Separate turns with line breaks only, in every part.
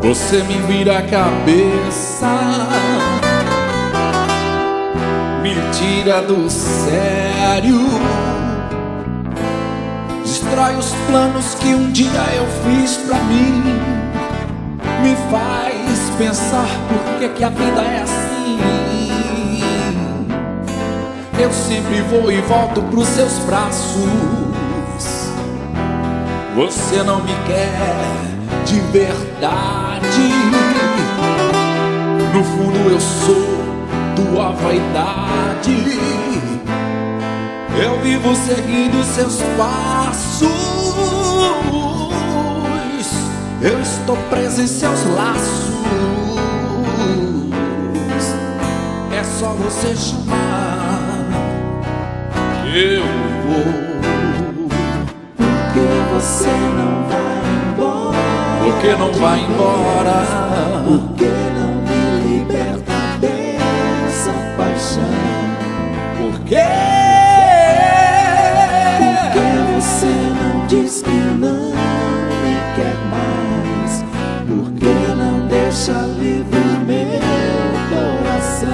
Você me vira a cabeça, me tira do sério, destrói os planos que um dia eu fiz pra mim, me faz pensar por que a vida é assim. Eu sempre vou e volto pros seus braços. Você não me quer de verdade. No fundo eu sou tua vaidade. Eu vivo seguindo seus passos. Eu estou preso em seus laços. É só você chamar, eu vou.
Porque você não vai embora?
Porque não vai embora?
Porque não me liberta dessa paixão?
Porque
você não diz que não me quer mais? Porque não deixa livre o meu coração?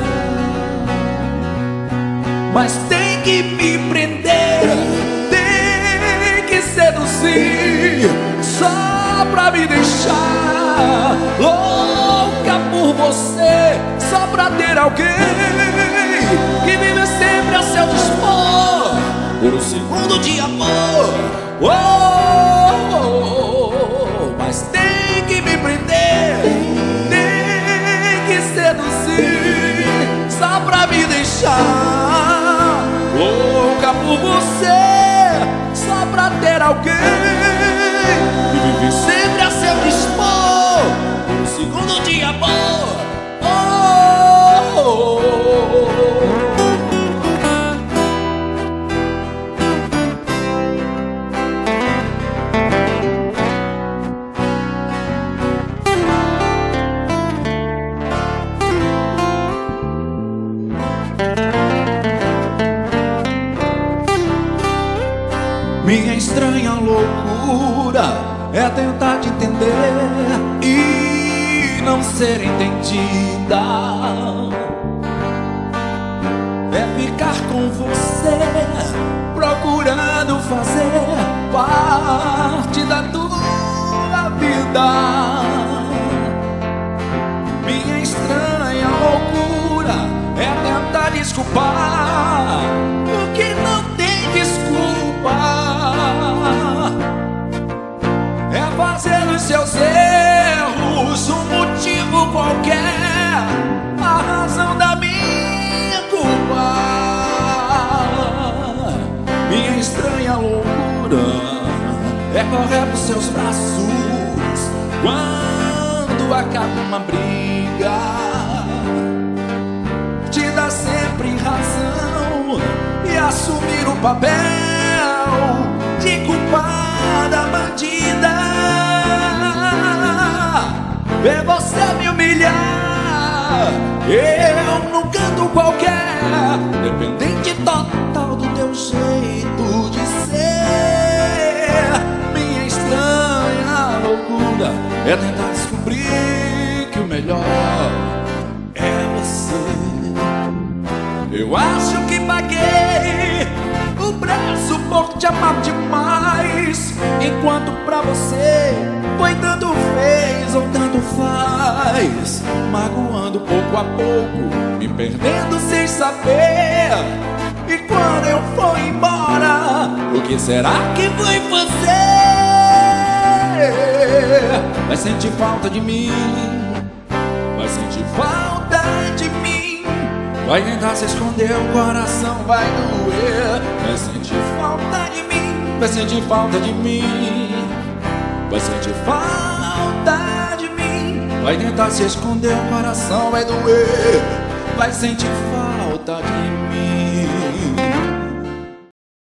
Mas tem que me prender, tem que seduzir, só pra me deixar louca por você, só pra ter alguém que vive sempre a seu dispor, por um segundo de amor. Oh, oh, oh. Mas tem que me prender, tem que seduzir, só pra me deixar louca por você, só pra ter alguém que vive sempre a seu dispor, por um segundo de amor. Oh, oh, oh. Minha estranha loucura é tentar te entender e não ser entendida. É ficar com você, procurando fazer parte da tua vida. Minha estranha loucura é tentar desculpar o que não tem desculpa. É fazer dos seus erros um motivo qualquer, a razão da minha culpa. Minha estranha loucura é correr pros seus braços quando acaba uma briga, te dar sempre razão e assumir o papel de culpada bandida. Ver você me humilhar, eu num canto qualquer, dependente total do teu jeito de ser. Minha estranha loucura é tentar descobrir que o melhor é você. Eu acho que paguei o preço por te amar demais, enquanto pra você foi tanto fez ou tanto faz, magoando pouco a pouco, me perdendo sem saber. E quando eu for embora, o que será que foi você? Vai sentir falta de mim, vai sentir falta de mim, vai tentar se esconder, o coração vai doer. Vai sentir falta de mim, vai sentir falta de mim, vai sentir falta de mim, vai tentar se esconder, o coração vai doer. Vai sentir falta de